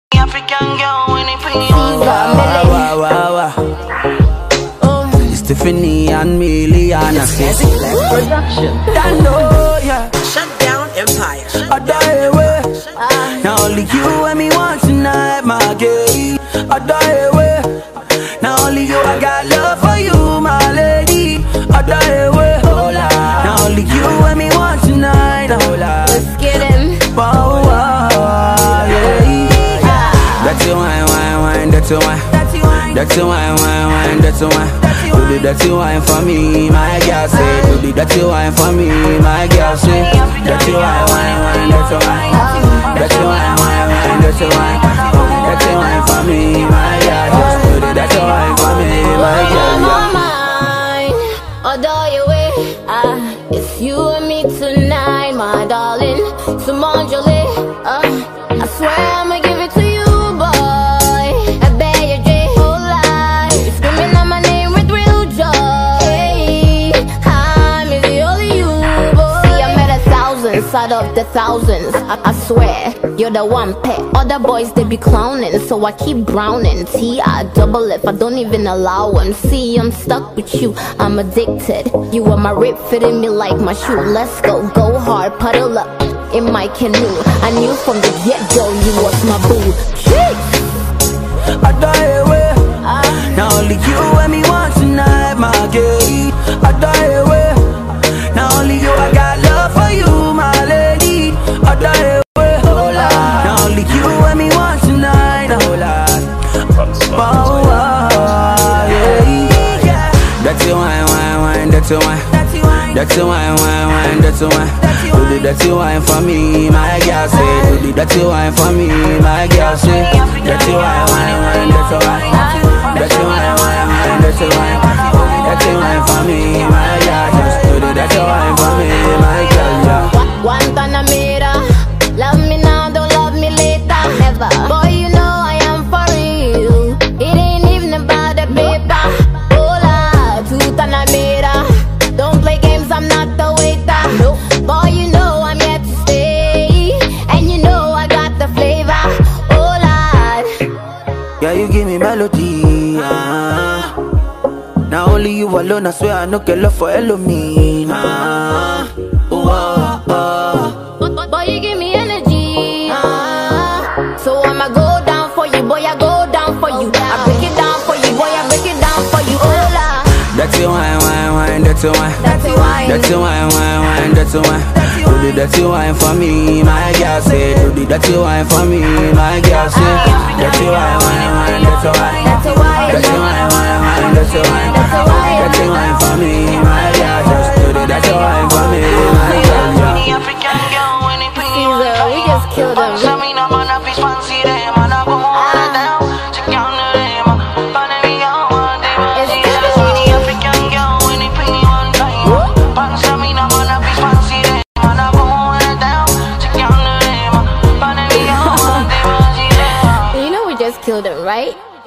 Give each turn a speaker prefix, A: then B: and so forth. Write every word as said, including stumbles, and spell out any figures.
A: African girl when they put you on.
B: Wow, wow, wow, wow. It's Tiffany and Miliana.
A: Production.
B: Dando, yeah.
A: Shut down Empire.
B: I die away. Now only you and me want tonight, my girl. I die away. Now only you, I got love for you, my lady. I die away. Now only you and me want tonight, hola.
C: Let's get him.
B: Wow, wow, yeah. That's your wine, wine, wine, that's your wine. That's your wine, wine, wine, that's your wine. Do the dirty wine for me, my girl say. Do the dirty wine for me, my girl say. Dirty wine, wine, wine, that's your wine. Dirty wine, wine, wine, that's your wine. Dirty wine for me, my girl. Just do the dirty wine for me, my girl.
C: My mind, adore your way. Ah, it's you and me tonight, my darling. Tomorrow, uh, I swear I'ma give it to you, boy. I bet you J whole life. You're screaming out my name with real joy. Hey, I'm the only you, boy. See, I met a thousand, out of the thousands. I, I swear, you're the one pet. Other boys, they be clowning, so I keep drowning. T I double F, I don't even allow them. See, I'm stuck with you, I'm addicted. You are my rib, fitting me like my shoe. Let's go, go hard, puddle up in my canoe. I knew from the get-go you was my boo. Jeez.
B: I die away. Now only you and me want tonight, my girl. I die away. Now only you, I got love for you, my lady. I die away. Now only you and me want tonight, hola. Wow, wow, yeah. That's your wine, wine, wine, that's your wine. That's your wine, wine, wine, that's your wine. Do the dirty wine for me, my girl say. Do the dirty wine for me, my girl say. Dirty wine, wine, wine, that's your wine. Dirty wine, wine, wine, that's your wine. Dirty wine for me, my girl. Just do the dirty wine for me, my girl, yeah.
C: Guantanamera, love me now, don't love me later. Never. Boy, you know I am for real. It ain't even about the paper. Hola, Guantanamera. Don't play games, I'm not the waiter. Nope. Boy, you know I'm here to stay. And you know I got the flavor. Oh, Lord.
B: Yeah, you give me melody. Uh. Now only you alone, I swear I no get love for Elohim. Uh. Ooh, uh, uh.
C: Boy, you give me energy. Uh. So I'ma go down for you, boy, I go down for you. I break it down for you, boy, I break it down for you. Oh, Lord.
B: That's your wine, wine, wine, that's your wine.
C: That's your wine.
B: That's your wine, wine, wine, that's your wine. Do the dirty wine for me, my girl say. Do the dirty wine for me, my girl say. Dirty wine, wine, wine, that's your wine.
C: That's your wine.
B: Dirty wine, wine, wine, that's your wine. Dirty wine for me, my girl. Just do the dirty wine for me, my girl.
A: The African girl when they put you on.
C: Caesar, we just killed him.
A: Sammy na man up his fancy them and I go on down. Check down the them, but every girl want them. The African girl when they put you on time. Pan Sammy na man up his fancy them and I go on down. Check down the them, but every girl want them.
C: You know we just killed him, right?